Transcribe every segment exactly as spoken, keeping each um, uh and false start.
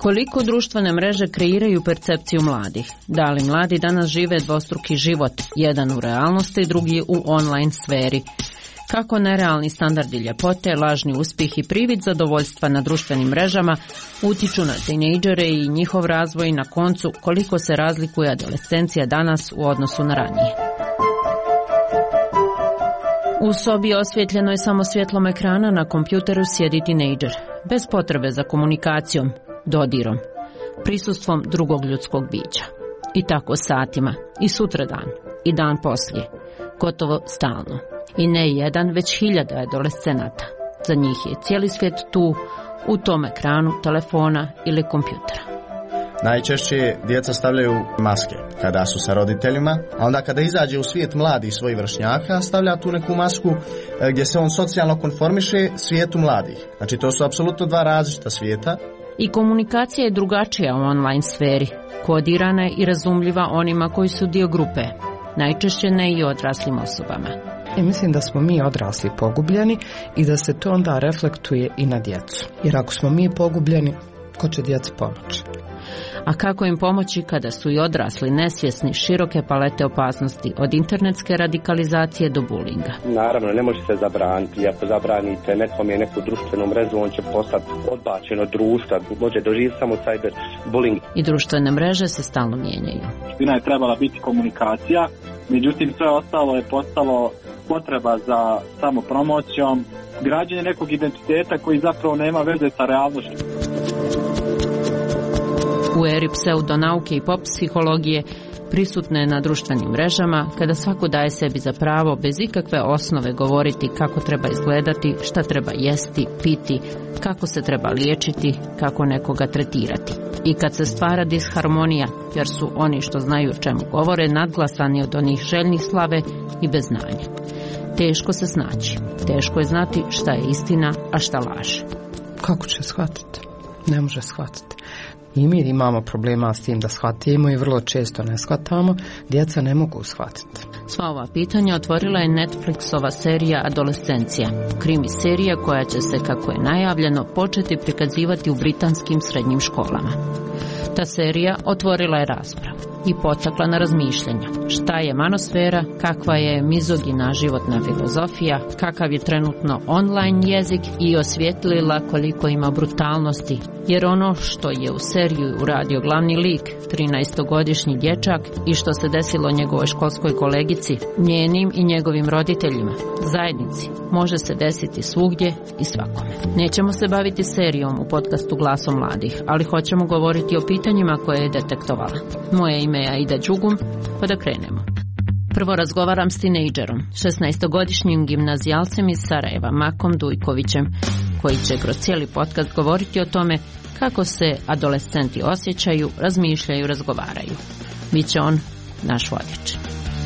Koliko društvene mreže kreiraju percepciju mladih? Da li mladi danas žive dvostruki život, jedan u realnosti, drugi u online sferi? Kako nerealni standardi ljepote, lažni uspjeh i privid zadovoljstva na društvenim mrežama utiču na tinejdžere i njihov razvoj, na koncu koliko se razlikuje adolescencija danas u odnosu na ranije? U sobi osvjetljenoj samo svjetlom ekrana na kompjuteru sjedi tinejdžer, bez potrebe za komunikacijom, dodirom, prisustvom drugog ljudskog bića. I tako satima, i sutradan, i dan poslije, gotovo stalno. I ne jedan, već hiljada adolescenata. Za njih je cijeli svijet tu, u tom ekranu telefona ili kompjutera. Najčešće djeca stavljaju maske kada su sa roditeljima, a onda kada izađe u svijet mladih svojih vršnjaka, stavlja tu neku masku gdje se on socijalno konformiše svijetu mladih. Znači to su apsolutno dva različita svijeta. I komunikacija je drugačija u online sferi, kodirana je i razumljiva onima koji su dio grupe, najčešće ne i odraslim osobama. I mislim da smo mi odrasli pogubljeni i da se to onda reflektuje i na djecu. Jer ako smo mi pogubljeni, ko će djeci pomoći? A kako im pomoći kada su i odrasli nesvjesni široke palete opasnosti od internetske radikalizacije do bulinga? Naravno, ne može se zabraniti. Ako zabranite nekom je neku društvenu mrežu, on će postati odbačen od društva, može doživjeti samo cyber bullying. I društvene mreže se stalno mijenjaju. Suština je trebala biti komunikacija, međutim sve ostalo je postalo potreba za samopromocijom, građenje nekog identiteta koji zapravo nema veze sa realnošću. U eri pseudonauke i pop psihologije prisutne na društvenim mrežama, kada svako daje sebi za pravo bez ikakve osnove govoriti kako treba izgledati, šta treba jesti, piti, kako se treba liječiti, kako nekoga tretirati. I kad se stvara disharmonija, jer su oni što znaju o čemu govore nadglasani od onih željnih slave i bez znanja. Teško se snaći, teško je znati šta je istina, a šta laž. Kako će shvatiti? Ne može shvatiti. I mi imamo problema s tim da shvatimo i vrlo često ne shvatamo, djeca ne mogu shvatiti. Sva ova pitanja otvorila je Netflixova serija Adolescencija, krimi serija koja će se, kako je najavljeno, početi prikazivati u britanskim srednjim školama. Ta serija otvorila je raspravu i potakla na razmišljanja. Šta je manosfera, kakva je mizogina životna filozofija, kakav je trenutno online jezik i osvijetlila koliko ima brutalnosti. Jer ono što je u seriju uradio glavni lik, trinaestogodišnji dječak, i što se desilo njegovoj školskoj kolegici, njenim i njegovim roditeljima, zajednici, može se desiti svugdje i svakome. Nećemo se baviti serijom u podcastu Glasom mladih, ali hoćemo govoriti o pitanjima koje je detektovala. Moje ime je Aida Đugum, pa da krenemo. Prvo razgovaram s tinejdžerom, šesnaestogodišnjim gimnazijalcem iz Sarajeva, Makom Dujkovićem, koji će kroz cijeli podcast govoriti o tome kako se adolescenti osjećaju, razmišljaju, razgovaraju. Biće on naš vodič.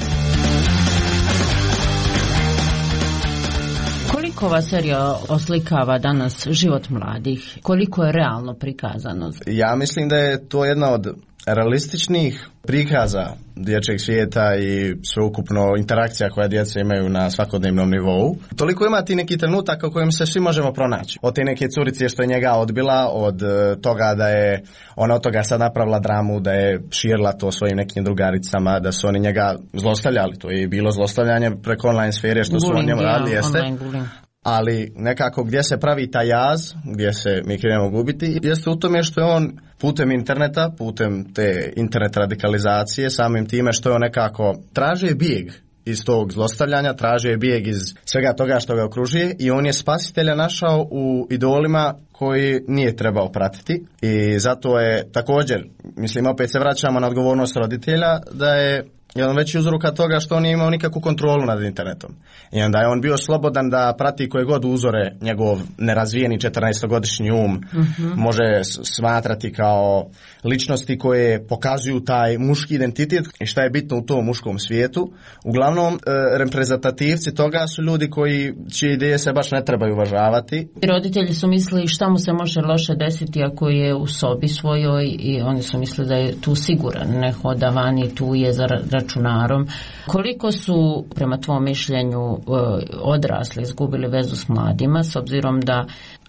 Koliko ova serija oslikava danas život mladih? Koliko je realno prikazano? Ja mislim da je to jedna od realističnih prikaza dječjeg svijeta i sveukupno interakcija koja djeca imaju na svakodnevnom nivou. Toliko ima ti neki trenutak u kojem se svi možemo pronaći. Od te neke curice što je njega odbila, od toga da je ona od toga sad napravila dramu, da je širila to svojim nekim drugaricama, da su oni njega zlostavljali. To je bilo zlostavljanje preko online sfere što bullying, su on njemu radili, jeste. Ali nekako gdje se pravi taj jaz, gdje se mi krenemo gubiti, jeste u tome što je on putem interneta, putem te internet radikalizacije, samim time što je on nekako tražio bijeg iz tog zlostavljanja, tražio je bijeg iz svega toga što ga okružuje i on je spasitelja našao u idolima koji nije trebao pratiti i zato je također, mislim opet se vraćamo na odgovornost roditelja, da je jedan veći uzroka toga što on nije imao nikakvu kontrolu nad internetom. I onda je on bio slobodan da prati koje god uzore njegov nerazvijeni četrnaestogodišnji um uh-huh. može smatrati kao ličnosti koje pokazuju taj muški identitet i šta je bitno u tom muškom svijetu. Uglavnom, e, reprezentativci toga su ljudi koji, čije ideje se baš ne trebaju uvažavati. Roditelji su mislili šta mu se može loše desiti ako je u sobi svojoj i oni su mislili da je tu siguran, ne hoda vani, tu je za računarom. Koliko su, prema tvom mišljenju, odrasli izgubili vezu s mladima, s obzirom da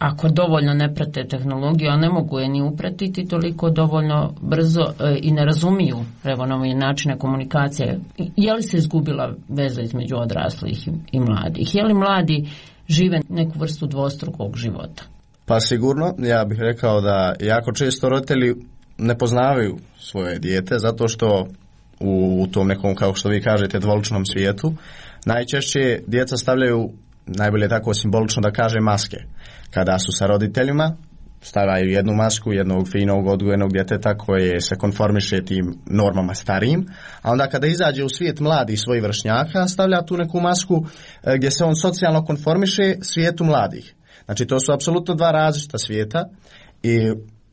ako dovoljno ne prate tehnologiju, a ne mogu je ni upratiti toliko dovoljno brzo e, i ne razumiju evo nove načine komunikacije, je li se izgubila veza između odraslih i mladih? Je li mladi žive neku vrstu dvostrukog života? Pa sigurno, ja bih rekao da jako često roditelji ne poznavaju svoje dijete zato što u, u tom nekom, kao što vi kažete, dvoličnom svijetu najčešće djeca stavljaju, najbolje tako simbolično da kaže, maske. Kada su sa roditeljima, stavljaju jednu masku jednog finog odgojenog djeteta koje se konformiše tim normama starijim, a onda kada izađe u svijet mladih svojih vršnjaka, stavlja tu neku masku gdje se on socijalno konformiše svijetu mladih. Znači to su apsolutno dva različita svijeta i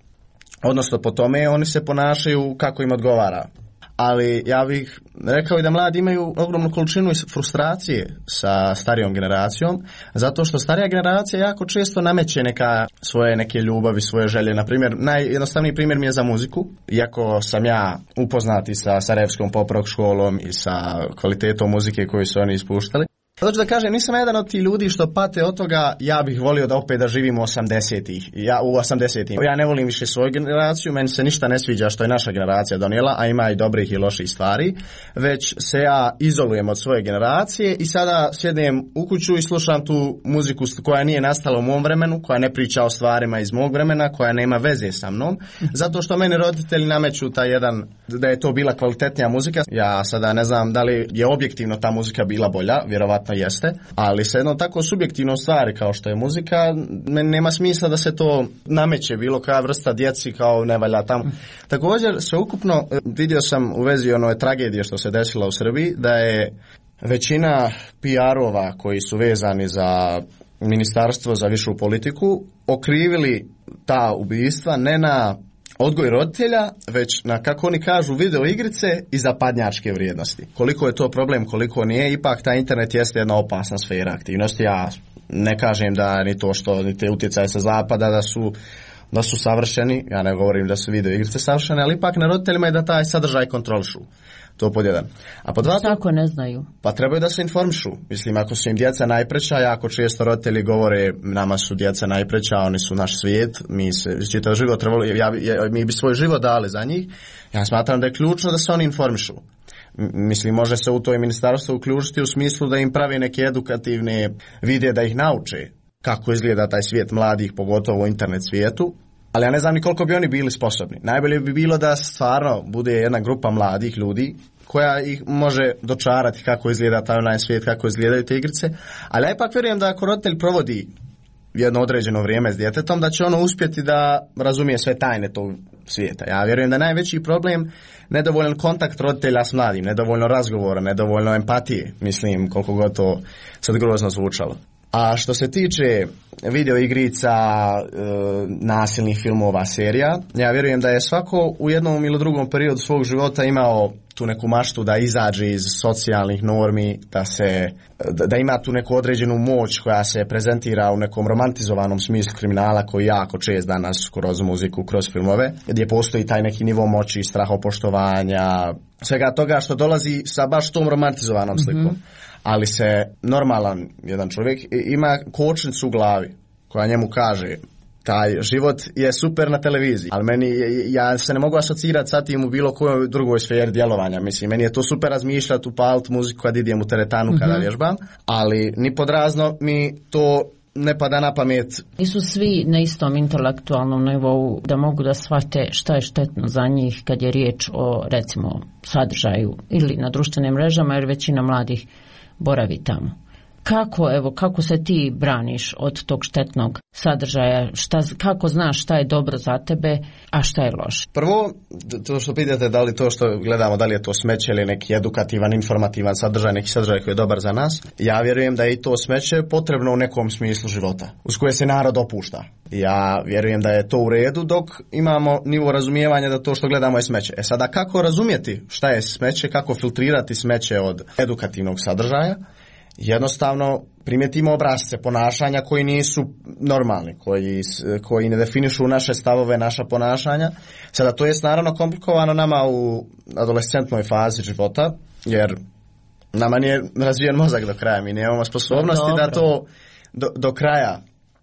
odnosno po tome oni se ponašaju kako im odgovara. Ali ja bih rekao i da mladi imaju ogromnu količinu frustracije sa starijom generacijom, zato što starija generacija jako često nameće neka svoje neke ljubavi, svoje želje. Na primjer, najjednostavniji primjer mi je za muziku. Iako sam ja upoznati sa Sarajevskom pop rock školom i sa kvalitetom muzike koju su oni ispuštali, znači da kažem, nisam jedan od tih ljudi što pate od toga, ja bih volio da opet da živim u osamdesetih, ja u osamdesetim. Ja ne volim više svoju generaciju, meni se ništa ne sviđa što je naša generacija donijela, a ima i dobrih i loših stvari, već se ja izolujem od svoje generacije i sada sjednem u kuću i slušam tu muziku koja nije nastala u mom vremenu, koja ne priča o stvarima iz mog vremena, koja nema veze sa mnom, zato što meni roditelji nameću taj jedan, da je to bila kvalitetnija muzika. Ja sada ne znam da li je objektivno ta muzika bila bolja, vjerovatno jeste, ali se jedno tako subjektivno stvari kao što je muzika, meni nema smisla da se to nameće bilo koja vrsta djeci kao ne valja tamo. Također, sveukupno vidio sam u vezi one tragedije što se desila u Srbiji, da je većina P R-ova koji su vezani za ministarstvo za višu politiku okrivili ta ubistva ne na odgoj roditelja, već na, kako oni kažu, video igrice i zapadnjačke vrijednosti. Koliko je to problem, koliko nije, ipak ta internet jeste jedna opasna sfera aktivnosti. Ja ne kažem da ni to što, ni te utjecaje sa zapada da su, da su savršeni, ja ne govorim da su video igrice savršene, ali ipak na roditeljima je da taj sadržaj kontrolišu. To pod jedan. A pod dva, tako ne znaju. Pa trebaju da se informišu. Mislim, ako su im djeca najpreća, jako često roditelji govore nama su djeca najpreća, oni su naš svijet, mi se čitav život trebali, ja, ja, mi bi svoj život dali za njih. Ja smatram da je ključno da se oni informišu. Mislim, može se u to i ministarstvo uključiti u smislu da im pravi neke edukativne videe da ih nauče kako izgleda taj svijet mladih, pogotovo u internet svijetu. Ali ja ne znam ni koliko bi oni bili sposobni. Najbolje bi bilo da stvarno bude jedna grupa mladih ljudi koja ih može dočarati kako izgleda taj online svijet, kako izgledaju te igrice. Ali ja ipak vjerujem da ako roditelj provodi jedno određeno vrijeme s djetetom, da će ono uspjeti da razumije sve tajne tog svijeta. Ja vjerujem da je najveći problem nedovoljan kontakt roditelja s mladim, nedovoljno razgovora, nedovoljno empatije. Mislim, koliko god to sad grozno zvučalo. A što se tiče video igrica, e, nasilnih filmova, serija, ja vjerujem da je svako u jednom ili drugom periodu svog života imao tu neku maštu da izađe iz socijalnih normi, da se da, da ima tu neku određenu moć koja se prezentira u nekom romantizovanom smislu kriminala koji jako čest danas kroz muziku, kroz filmove, gdje postoji taj neki nivo moći, strahopoštovanja, svega toga što dolazi sa baš tom romantizovanom slikom. Mm-hmm. Ali se normalan jedan čovjek ima kočnicu u glavi koja njemu kaže taj život je super na televiziji, ali meni, ja se ne mogu asocirati sa tim u bilo kojoj drugoj sferi djelovanja. Mislim, meni je to super razmišljati, upaliti muziku kad idem u teretanu, kada mm-hmm. vježbam, ali ni podrazno mi to ne pada na pamet. Nisu svi na istom intelektualnom nivou da mogu da shvate šta je štetno za njih kad je riječ o, recimo, sadržaju ili na društvenim mrežama, jer većina mladih boravi tamo. Kako, evo, kako se ti braniš od tog štetnog sadržaja? Šta, kako znaš šta je dobro za tebe, a šta je loše? Prvo, to što pitate da li to što gledamo, da li je to smeće ili neki edukativan, informativan sadržaj, neki sadržaj koji je dobar za nas, ja vjerujem da je i to smeće potrebno u nekom smislu života, uz koje se narod opušta. Ja vjerujem da je to u redu dok imamo nivo razumijevanja da to što gledamo je smeće. E sada, kako razumjeti šta je smeće, kako filtrirati smeće od edukativnog sadržaja? Jednostavno primijetimo obrasce ponašanja koji nisu normalni, koji, koji ne definišu naše stavove, naša ponašanja. Sada to je naravno komplikovano nama u adolescentnoj fazi života, jer nama nije razvijen mozak do kraja, mi nemamo sposobnosti da to do, do kraja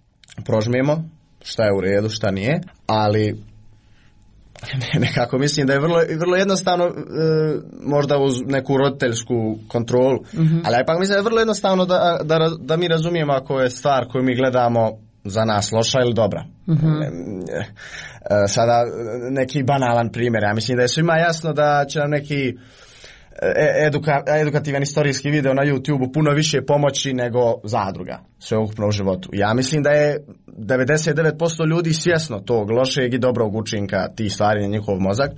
prožmijemo šta je u redu, šta nije, ali nekako mislim da je vrlo, vrlo jednostavno, e, možda uz neku roditeljsku kontrolu, mm-hmm. ali ipak mislim da je vrlo jednostavno da, da, da mi razumijemo ako je stvar koju mi gledamo za nas loša ili dobra. Mm-hmm. E, e, sada neki banalan primjer, ja mislim da je svima jasno da će nam neki Eduka, edukativan istorijski video na YouTube puno više pomoći nego zadruga sveukupno u životu. Ja mislim da je devedeset devet posto ljudi svjesno tog lošeg i dobrog učinka tih stvari na njihov mozak,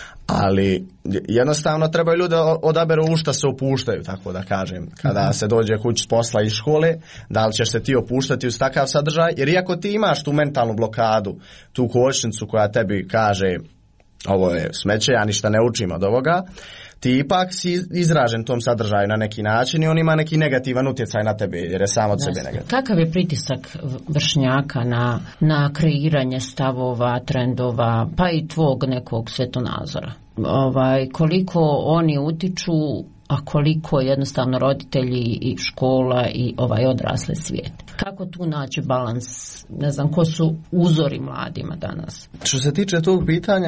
ali jednostavno trebaju ljudi odaberu u šta se opuštaju, tako da kažem. Kada se dođe kući s posla iz škole, da li ćeš se ti opuštati uz takav sadržaj, jer iako ti imaš tu mentalnu blokadu, tu kočnicu koja tebi kaže ovo je smeće, ja ništa ne učim od ovoga, ti ipak si izražen tom sadržaju na neki način i on ima neki negativan utjecaj na tebe jer je sam od sebe negativan. Kakav je pritisak vršnjaka na, na kreiranje stavova, trendova, pa i tvog nekog svjetonazora? Ovaj, koliko oni utiču, a koliko jednostavno roditelji i škola i ovaj odrasli svijet? Kako tu naći balans? Ne znam, ko su uzori mladima danas? Što se tiče tog pitanja,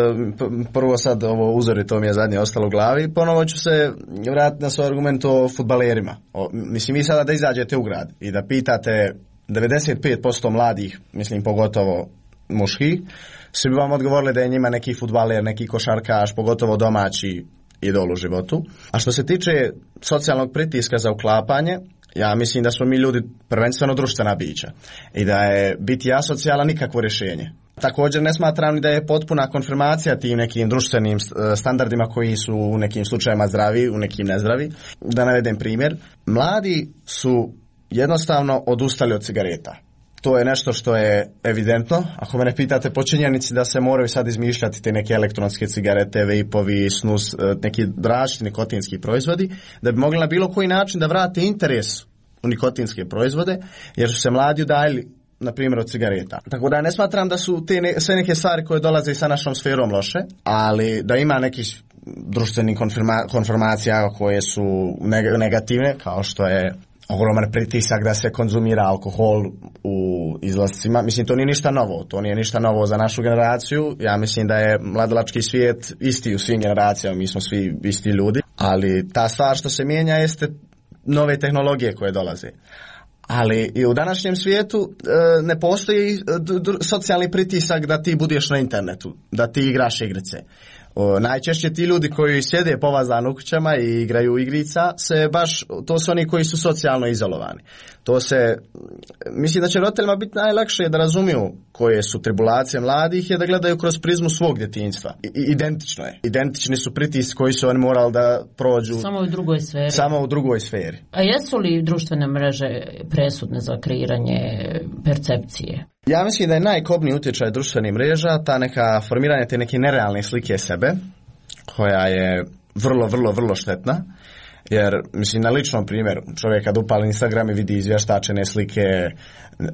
prvo sad ovo uzori, to mi je zadnje ostalo u glavi, ponovo ću se vratiti na svoj argument o fudbalerima. O, mislim, vi sada da izađete u grad i da pitate devedeset pet posto mladih, mislim pogotovo muških, svi bi vam odgovorili da je njima neki fudbaler, neki košarkaš, pogotovo domaći idol u životu. A što se tiče socijalnog pritiska za uklapanje, ja mislim da smo mi ljudi prvenstveno društvena bića i da je biti asocijalan nikakvo rješenje. Također ne smatram ni da je potpuna konfirmacija tim nekim društvenim standardima koji su u nekim slučajevima zdravi, u nekim nezdravi. Da navedem primjer, mladi su jednostavno odustali od cigareta. To je nešto što je evidentno. Ako me ne pitate po činjenici da se moraju sad izmišljati te neke elektronske cigarete, vejpovi, snus, neki različiti nikotinski proizvodi, da bi mogli na bilo koji način da vrate interes u nikotinske proizvode, jer su se mladi udaljili, na primjer, od cigareta. Tako da ne smatram da su te ne, sve neke stvari koje dolaze sa našom sferom loše, ali da ima nekih društvenih konfirma, konformacija koje su negativne, kao što je ogroman pritisak da se konzumira alkohol u izlascima. Mislim, to nije ništa novo. To nije ništa novo za našu generaciju. Ja mislim da je mladalački svijet isti u svim generacijama. Mi smo svi isti ljudi. Ali ta stvar što se mijenja jeste nove tehnologije koje dolaze. Ali i u današnjem svijetu e, ne postoji d- d- socijalni pritisak da ti budeš na internetu, da ti igraš igrice. O, najčešće ti ljudi koji sjede povazani u kućama i igraju igrica, se baš, to su oni koji su socijalno izolovani. To se, mislim da će roditeljima biti najlakše da razumiju koje su tribulacije mladih, je da gledaju kroz prizmu svog djetinjstva. I, identično je. Identični su pritisci koji su oni morali da prođu. Samo u drugoj sferi. Samo u drugoj sferi. A jesu li društvene mreže presudne za kreiranje percepcije? Ja mislim da je najkobniji utjecaj društvenih mreža ta neka formiranje te neke nerealne slike sebe, koja je vrlo, vrlo, vrlo štetna. Jer, mislim, na ličnom primjeru, čovjek kad upali Instagram i vidi izvještačene slike uh,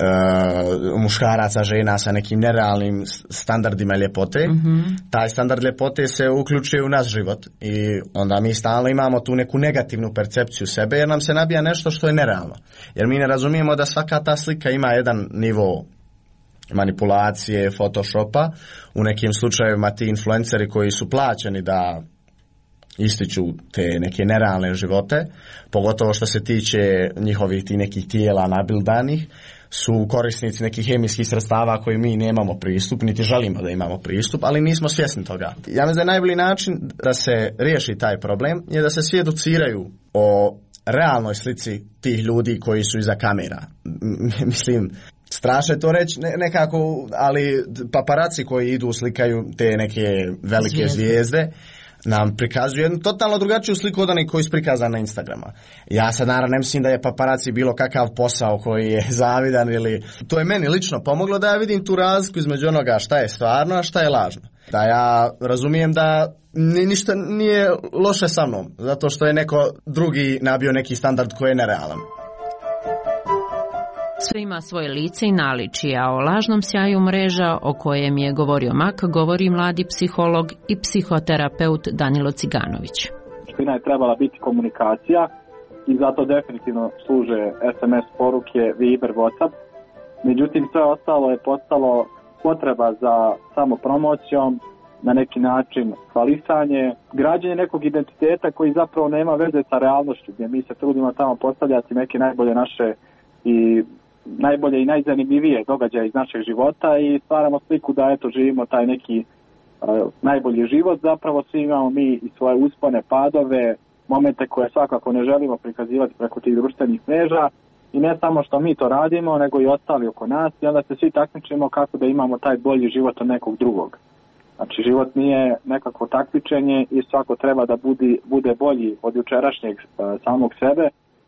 muškaraca, žena sa nekim nerealnim standardima ljepote, mm-hmm. taj standard ljepote se uključuje u naš život i onda mi stalno imamo tu neku negativnu percepciju sebe jer nam se nabija nešto što je nerealno. Jer mi ne razumijemo da svaka ta slika ima jedan nivo manipulacije, photoshopa. U nekim slučajevima ti influenceri koji su plaćeni da ističu te neke nerealne živote, pogotovo što se tiče njihovih ti nekih tijela nabildanih, su korisnici nekih hemijskih sredstava koji mi nemamo pristup, niti želimo da imamo pristup, ali nismo svjesni toga. Ja mislim da je najbolji način da se riješi taj problem je da se svi educiraju o realnoj slici tih ljudi koji su iza kamera. Mislim, strašno je to reći nekako, ali paparaci koji idu slikaju te neke velike zvijezde, zvijezde nam prikazuju jednu totalno drugačiju sliku od onih koji su prikazani na Instagrama. Ja sad naravno ne mislim da je paparaci bilo kakav posao koji je zavidan ili... To je meni lično pomoglo da ja vidim tu razliku između onoga šta je stvarno, a šta je lažno. Da ja razumijem da ni, ništa nije loše sa mnom, zato što je neko drugi nabio neki standard koji je nerealan. Sve ima svoje lice i naličje, a o lažnom sjaju mreža o kojem je govorio Mak govori mladi psiholog i psihoterapeut Danilo Ciganović. Suština je trebala biti komunikacija i zato definitivno služe es em es poruke, Viber, WhatsApp. Međutim, sve ostalo je postalo potreba za samopromocijom, na neki način hvalisanje, građenje nekog identiteta koji zapravo nema veze sa realnošću, gdje mi se trudimo tamo postavljati neke najbolje naše i najbolje i najzanimljivije događaje iz našeg života i stvaramo sliku da eto živimo taj neki uh, najbolji život. Zapravo svi imamo mi i svoje uspone, padove, momente koje svakako ne želimo prikazivati preko tih društvenih mreža i ne samo što mi to radimo, nego i ostali oko nas i onda se svi takmičimo kako da imamo taj bolji život od nekog drugog. Znači život nije nekako takmičenje i svako treba da budi, bude bolji od jučerašnjeg uh, samog sebe.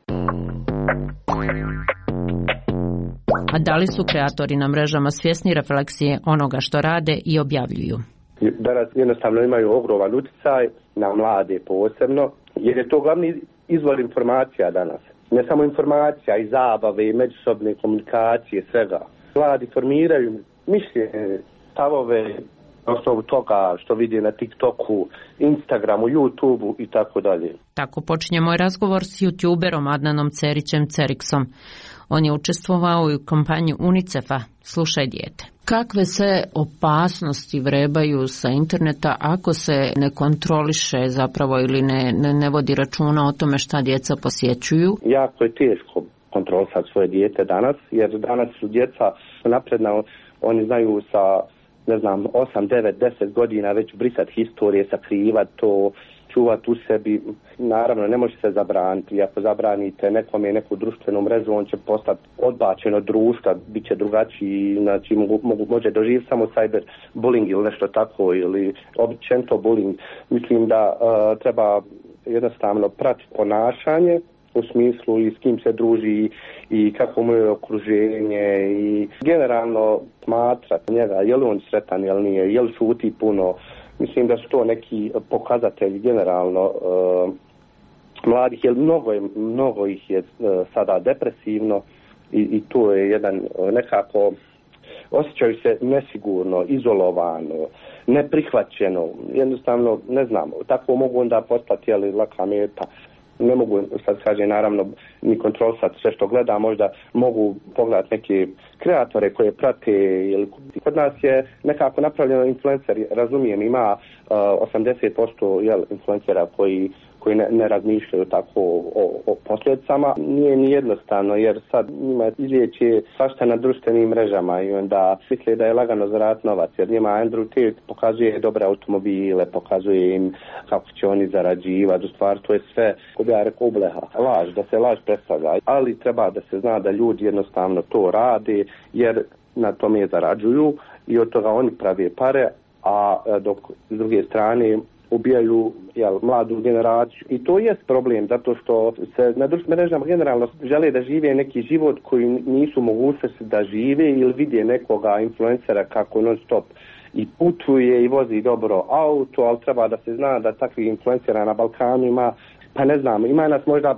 A da li su kreatori na mrežama svjesni refleksije onoga što rade i objavljuju? Danas jednostavno imaju ogroman utjecaj na mlade posebno, jer je to glavni izvor informacija danas. Ne samo informacija, i zabave, i međusobne komunikacije, svega. Mladi formiraju mišljenje, stavove, na osnovu toga što vidi na TikToku, Instagramu, YouTubeu i tako dalje. Tako počinje moj razgovor s youtuberom Adnanom Cerićem Ceriksom. On je učestvovao i u kampanji UNICEF-a Slušaj dijete. Kakve se opasnosti vrebaju sa interneta ako se ne kontroliše zapravo ili ne, ne, ne vodi računa o tome šta djeca posjećuju? Jako je teško kontrolisati svoje dijete danas, jer danas su djeca napredna, oni znaju sa ne znam, osam, devet, deset godina već brisati historije, sakrivati to, čuvati u sebi. Naravno, ne može se zabraniti. Ako zabranite nekome neku društvenu mrežu, on će postati odbačen od društva, bit će drugačiji, znači mogu, može doživjeti samo cyber bullying ili nešto tako, ili općenito bullying. Mislim da uh, treba jednostavno pratiti ponašanje, u smislu i s kim se druži i kako mu je okruženje i generalno smatrati njega, je li on sretan, je li nije, je li šuti puno. Mislim da su to neki pokazatelji generalno uh, mladih, jer mnogo, je, mnogo ih je uh, sada depresivno i, i to je jedan uh, nekako osjećaju se nesigurno, izolovano, neprihvaćeno, jednostavno ne znam, tako mogu onda postati jeli, laka meta. Ne mogu, sad kaže, naravno, ni kontrolisati sve što gleda, možda mogu pogledati neke kreatore koje prate. Ili, kod nas je nekako napravljeno influencer, razumijem, ima uh, osamdeset posto jel, influencera koji, koji ne, ne razmišljaju tako o, o posljedicama. Nije ni jednostavno, jer sad njima izvjeće svašta na društvenim mrežama i onda misle da je lagano zaraditi novac, jer njima Andrew Tate pokazuje dobre automobile, pokazuje im kako će oni zarađivati, u stvari to je sve, kod ja rekao, ubleha, laž, da se laž predstavlja, ali treba da se zna da ljudi jednostavno to rade, jer na tome zarađuju i od toga oni prave pare, a dok s druge strane ubijaju jel, mladu generaciju. I to je problem, zato što se na društvenim mrežama generalno žele da žive neki život koji nisu mogućnosti da žive ili vide nekoga influencera kako non stop i putuje i vozi dobro auto, ali treba da se zna da takvih influencera na Balkanu ima, pa ne znam, ima nas možda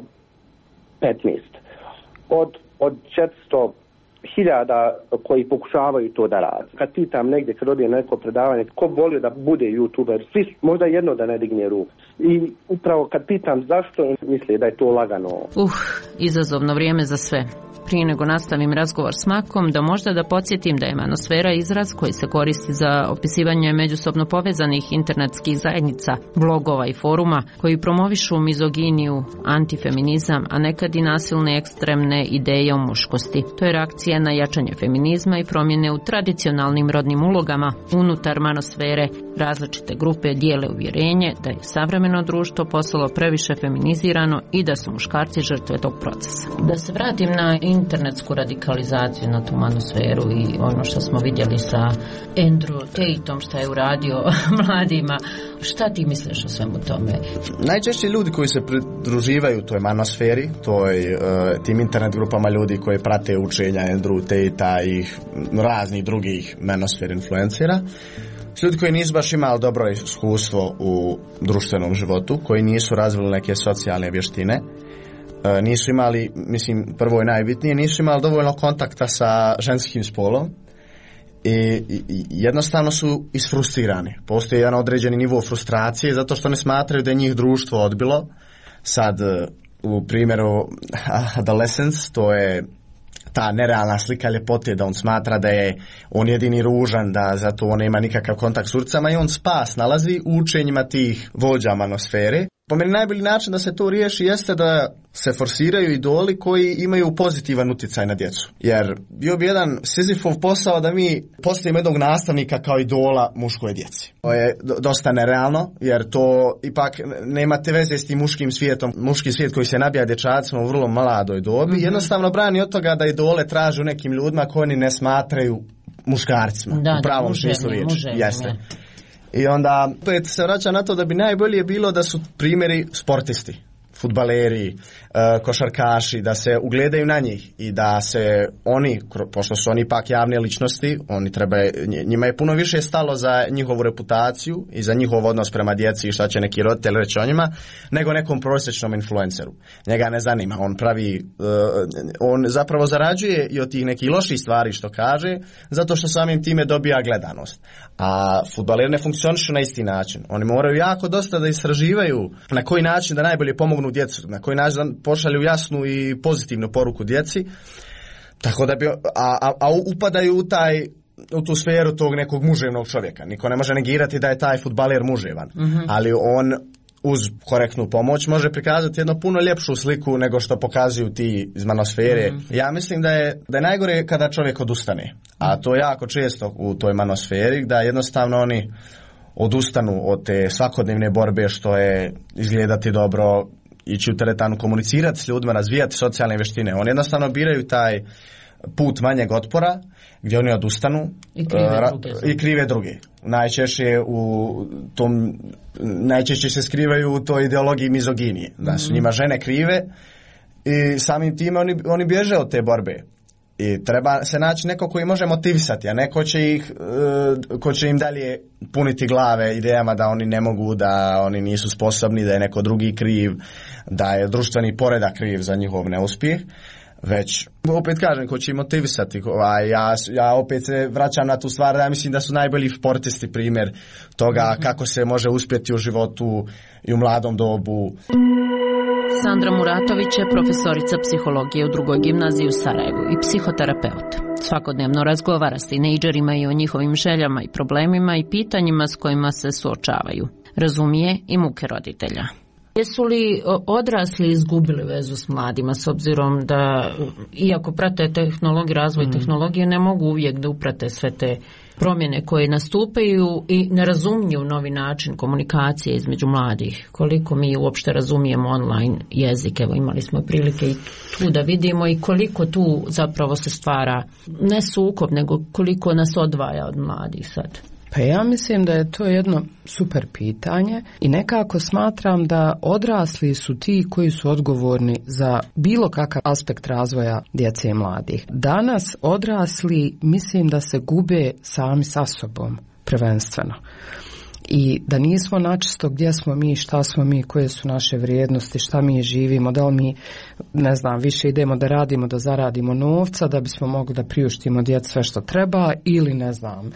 petnaest. Od, od četiristo hiljada koji pokušavaju to da rade. Kad pitam negdje, kad odije na neko predavanje, ko volio da bude youtuber, svi možda jedno da ne digne ruku. I upravo kad pitam zašto, misle da je to lagano. Uh, izazovno vrijeme za sve. Prije nego nastavim razgovor s Makom, da možda da podsjetim da je manosfera izraz koji se koristi za opisivanje međusobno povezanih internetskih zajednica, blogova i foruma koji promovišu mizoginiju, antifeminizam, a nekad i nasilne ekstremne ideje o muškosti. To je reakcija na jačanje feminizma i promjene u tradicionalnim rodnim ulogama. Unutar manosfere različite grupe dijele uvjerenje da je savremeno društvo postalo previše feminizirano i da su muškarci žrtve tog procesa. Da se vratim na internetsku radikalizaciju, na tu manosferu i ono što smo vidjeli sa Andrew Tateom što je uradio mladima. Šta ti misliš o svemu tome? Najčešće ljudi koji se pridruživaju toj manosferi, toj, uh, tim internet grupama ljudi koji prate učenja Andrew Tatea i raznih drugih manosfer influencera, ljudi koji nisu baš imali dobro iskustvo u društvenom životu, koji nisu razvili neke socijalne vještine, nisu imali, mislim, prvo i najbitnije, nisu imali dovoljno kontakta sa ženskim spolom i, i, i jednostavno su isfrustrirani. Postoji jedan određeni nivo frustracije zato što ne smatraju da je njih društvo odbilo. Sad, u primjeru adolescence, to je ta nerealna slika ljepote, da on smatra da je on jedini ružan, da zato on nema nikakav kontakt s urcama i on spas nalazi u učenjima tih vođa manosfere. Po meni najbolji način da se to riješi jeste da se forsiraju idoli koji imaju pozitivan utjecaj na djecu. Jer bio bi jedan Sizifov posao da mi postavimo jednog nastavnika kao idola muškoj djeci. To je dosta nerealno, jer to ipak nemate veze s tim muškim svijetom. Muški svijet koji se nabija dječacima u vrlo mladoj dobi, mm-hmm. jednostavno brani od toga da idole traže u nekim ljudima koji oni ne smatraju muškarcima. Da, u pravom smislu riječi. Jeste. I onda opet se vraća na to da bi najbolje bilo da su primjeri sportisti, fudbaleri, košarkaši, da se ugledaju na njih i da se oni, pošto su oni ipak javne ličnosti, oni treba, njima je puno više stalo za njihovu reputaciju i za njihov odnos prema djeci i šta će neki roditelj reći o njima, nego nekom prosječnom influenceru. Njega ne zanima, on pravi, on zapravo zarađuje i od tih nekih loših stvari što kaže, zato što samim time dobija gledanost. A fudbaleri ne funkcionišu na isti način. Oni moraju jako dosta da istraživaju na koji način da najbolje pomognu djecu, na koji način da pošalju jasnu i pozitivnu poruku djeci, tako da bi, a, a, a upadaju u taj, u tu sferu tog nekog muževnog čovjeka. Niko ne može negirati da je taj fudbaler muževan, mm-hmm. ali on uz korektnu pomoć može prikazati jednu puno ljepšu sliku nego što pokazuju ti iz manosfere. Mm-hmm. Ja mislim da je, da je najgore kada čovjek odustane, a to je jako često u toj manosferi, da jednostavno oni odustanu od te svakodnevne borbe što je izgledati dobro, ići u teretanu, komunicirati s ljudima, razvijati socijalne vještine. Oni jednostavno biraju taj put manjeg otpora gdje oni odustanu i krive uh, druge. I krive druge. Najčešće u tom, najčešće se skrivaju u toj ideologiji mizoginije. Da mm-hmm. su njima žene krive i samim time oni, oni bježe od te borbe. I treba se naći neko koji može motivisati, a neko će ih, uh, ko će im dalje puniti glave idejama da oni ne mogu, da oni nisu sposobni, da je neko drugi kriv, da je društveni poredak kriv za njihov neuspjeh. Već, opet kažem, ko će im motivisati. A ja, ja opet se vraćam na tu stvar da ja mislim da su najbolji sportisti primjer toga mm-hmm. kako se može uspjeti u životu i u mladom dobu. Sandra Muratović je profesorica psihologije u drugoj gimnaziji u Sarajevu i psihoterapeut. Svakodnevno razgovara s tinejdžerima i o njihovim željama i problemima i pitanjima s kojima se suočavaju. Razumije i muke roditelja. Jesu li odrasli izgubili vezu s mladima s obzirom da, iako prate tehnologiju, razvoj mm. tehnologije, ne mogu uvijek da uprate sve te promjene koje nastupaju i ne razumiju novi način komunikacije između mladih? Koliko mi uopšte razumijemo online jezik? Evo, imali smo prilike i tu da vidimo i koliko tu zapravo se stvara ne sukob, nego koliko nas odvaja od mladih sad. Pa ja mislim da je to jedno super pitanje i nekako smatram da odrasli su ti koji su odgovorni za bilo kakav aspekt razvoja djece i mladih. Danas odrasli mislim da se gube sami sa sobom prvenstveno. I da nismo načisto gdje smo mi, šta smo mi, koje su naše vrijednosti, šta mi živimo, da li mi, ne znam, više idemo da radimo, da zaradimo novca, da bismo mogli da priuštimo djeci sve što treba ili ne znam,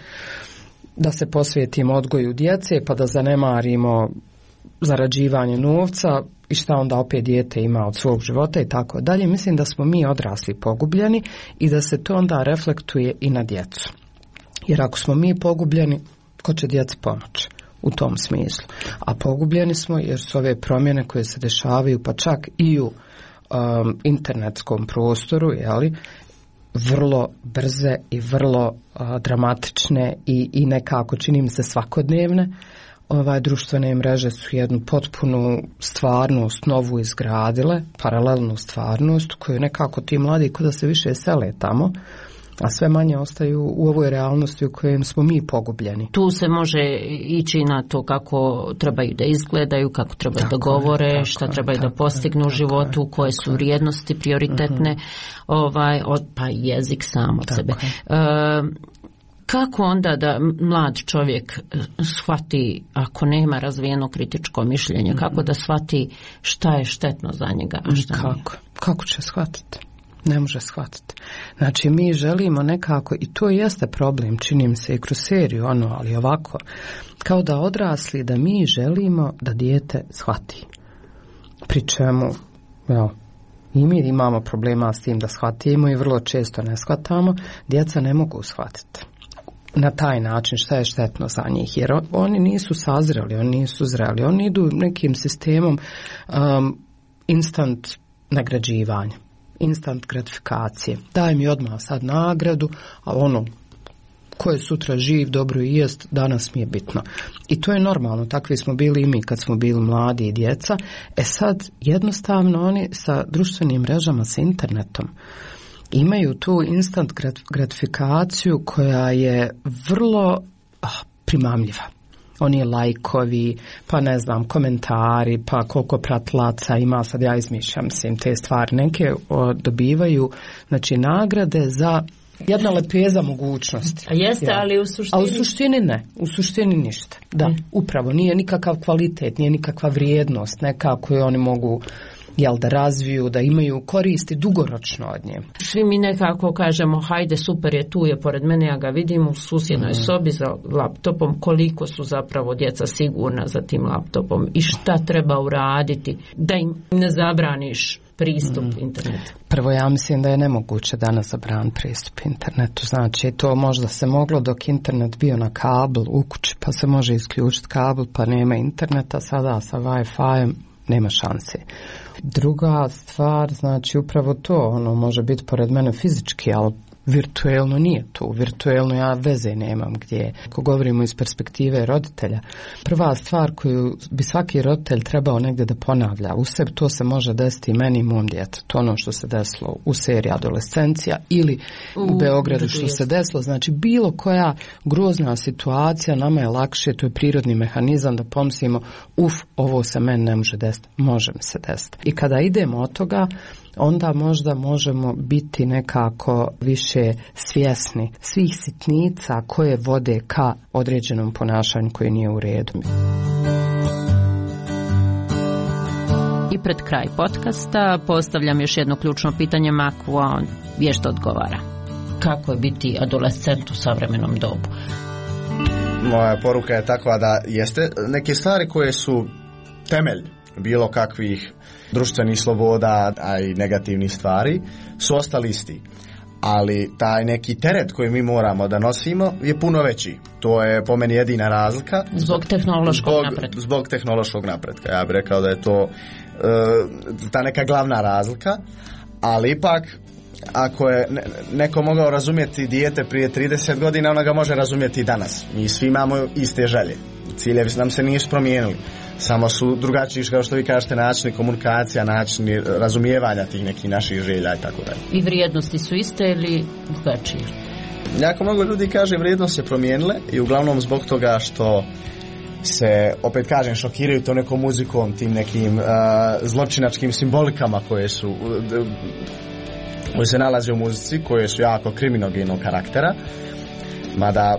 da se posvetimo odgoju djece pa da zanemarimo zarađivanje novca i šta onda opet dijete ima od svog života i tako dalje. Mislim da smo mi odrasli pogubljeni i da se to onda reflektuje i na djecu. Jer ako smo mi pogubljeni, ko će djeci pomoći u tom smislu? A pogubljeni smo jer su ove promjene koje se dešavaju pa čak i u um, internetskom prostoru, jeli, vrlo brze i vrlo a, dramatične i, i nekako čini mi se svakodnevne. Ovaj, društvene mreže su jednu potpunu stvarnost novu izgradile, paralelnu stvarnost koju nekako ti mladi kod da se više sele tamo, a sve manje ostaju u ovoj realnosti u kojem smo mi pogubljeni. Tu se može ići na to kako trebaju da izgledaju, kako trebaju tako da govore, je, šta je, trebaju da postignu u životu, je, koje su vrijednosti prioritetne, uh-huh. ovaj, od, pa jezik sam od tako sebe. E, kako onda da mlad čovjek shvati, ako nema razvijeno kritičko mišljenje, uh-huh. kako da shvati šta je štetno za njega, a šta kako? nije? Kako će shvatiti? Ne može shvatiti. Znači mi želimo nekako, i to jeste problem, čini mi se i kroz seriju, ono, ali ovako, kao da odrasli, da mi želimo da dijete shvati. Pri čemu, ja, I mi imamo problema s tim da shvatimo i vrlo često ne shvatamo. Djeca ne mogu shvatiti na taj način šta je štetno za njih, jer oni nisu sazreli, oni nisu zreli, oni idu nekim sistemom um, instant nagrađivanja, instant gratifikacije. Daj mi odmah sad nagradu, a ono ko je sutra živ, dobro i jest, danas mi je bitno. I to je normalno, takvi smo bili i mi kad smo bili mladi i djeca. E sad, jednostavno oni sa društvenim mrežama, sa internetom, imaju tu instant gratifikaciju koja je vrlo ah, primamljiva. Oni lajkovi, pa ne znam, komentari, pa koliko pratilaca ima, sad ja izmišljam, mislim, te stvari. Neke o, dobivaju, znači, nagrade za jedna lepeza mogućnosti. A jeste, ja. ali u suštini... A u suštini ne, u suštini ništa. Da, mm. upravo, nije nikakav kvalitet, nije nikakva vrijednost, neka koju oni mogu jel, da razviju, da imaju koristi dugoročno od nje. Svi mi nekako kažemo, hajde, super je, tu je pored mene, ja ga vidim u susjednoj mm. sobi za laptopom, koliko su zapravo djeca sigurna za tim laptopom i šta treba uraditi da im ne zabraniš pristup mm. internetu. Prvo, ja mislim da je nemoguće danas zabraniti pristup internetu. Znači, to možda se moglo dok internet bio na kabel u kući, pa se može isključiti kabel, pa nema interneta. Sada sa Wi-Fi nema šanse. Druga stvar, znači, upravo to, ono, može biti pored mene fizički, ali virtuelno nije tu. Virtuelno ja veze nemam gdje. Ako govorimo iz perspektive roditelja, prva stvar koju bi svaki roditelj trebao negdje da ponavlja u sebi, to se može desiti i meni i mom djetetu. To ono što se desilo u seriji Adolescencija ili u, u Beogradu što se desilo. Znači bilo koja grozna situacija, nama je lakše, to je prirodni mehanizam da pomislimo, uf, ovo se meni ne može desiti, može mi se desiti. I kada idemo od toga, onda možda možemo biti nekako više svjesni svih sitnica koje vode ka određenom ponašanju koje nije u redu. I pred kraj podcasta postavljam još jedno ključno pitanje Maku, a on vješto odgovara. Kako je biti adolescent u savremenom dobu? Moja poruka je takva da jeste neke stvari koje su temelj bilo kakvih društvenih sloboda, a i negativnih stvari, su ostali isti. Ali taj neki teret koji mi moramo da nosimo je puno veći. To je po meni jedina razlika. Zbog tehnološkog zbog, napretka. Zbog tehnološkog napretka. Ja bih rekao da je to uh, ta neka glavna razlika. Ali ipak, ako je neko mogao razumjeti dijete prije trideset godina, ona ga može razumjeti i danas. Mi svi imamo iste želje. Ciljevi nam se nisu promijenili. Samo su drugačiji, kao što vi kažete, načini komunikacija, načini razumijevanja tih nekih naših želja i tako dalje. I vrijednosti su iste ili drugačije? Jako mnogo ljudi kaže vrijednosti se promijenile i uglavnom zbog toga što se, opet kažem, šokiraju to nekom muzikom, tim nekim uh, zločinačkim simbolikama koje su uh, koje se nalaze u muzici, koje su jako kriminogenog karaktera. Mada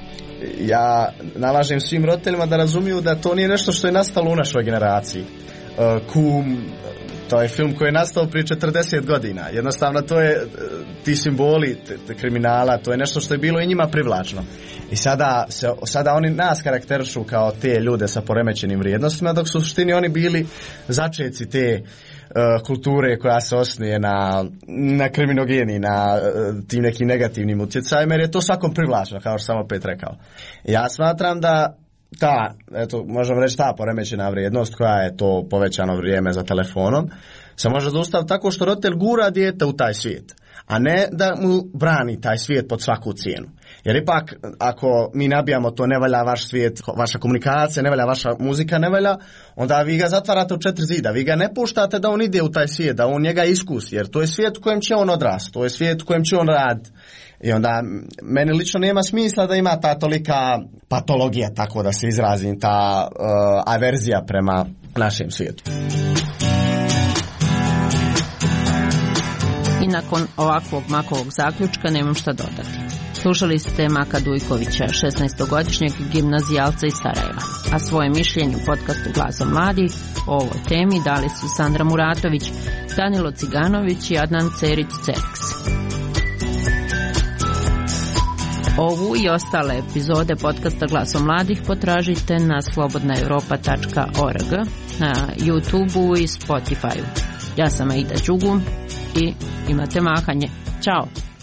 ja nalažem svim roditeljima da razumiju da to nije nešto što je nastalo u našoj generaciji. Uh, Kum, to je film koji je nastao prije četrdeset godina. Jednostavno to je, ti simboli te, te kriminala, to je nešto što je bilo i njima privlačno. I sada, se, sada oni nas karakterišu kao te ljude sa poremećenim vrijednostima, dok su u suštini oni bili začeci te uh, kulture koja se osnuje na, na kriminogeni, na uh, tim nekim negativnim utjecajima, jer je to svakom privlačno, kao što sam opet rekao. Ja smatram da ta, eto, možemo reći ta poremećena vrijednost koja je to povećano vrijeme za telefonom, se može zaustaviti tako što roditelj gura dijete u taj svijet, a ne da mu brani taj svijet pod svaku cijenu. Jer ipak, ako mi nabijamo to ne valja vaš svijet, vaša komunikacija, ne valja vaša muzika, ne valja, onda vi ga zatvarate u četiri zida. Vi ga ne puštate da on ide u taj svijet, da on njega iskusi, jer to je svijet u kojem će on odrasti, to je svijet u kojem će on raditi. I onda meni lično nema smisla da ima ta tolika patologija, tako da se izrazim, ta uh, averzija prema našem svijetu. I nakon ovakvog Makovog zaključka nemam šta dodati. Slušali ste Maka Dujkovića, šesnaestogodišnjeg gimnazijalca iz Sarajeva, a svoje mišljenje u podcastu Glasom mladih o ovoj temi dali su Sandra Muratović, Danilo Ciganović i Adnan Cerić-Cerks. Ovu i ostale epizode podcasta Glasom mladih potražite na slobodna europa tačka org, na YouTubeu i Spotifyu. Ja sam Aida Đugum i imate mahanje. Ćao!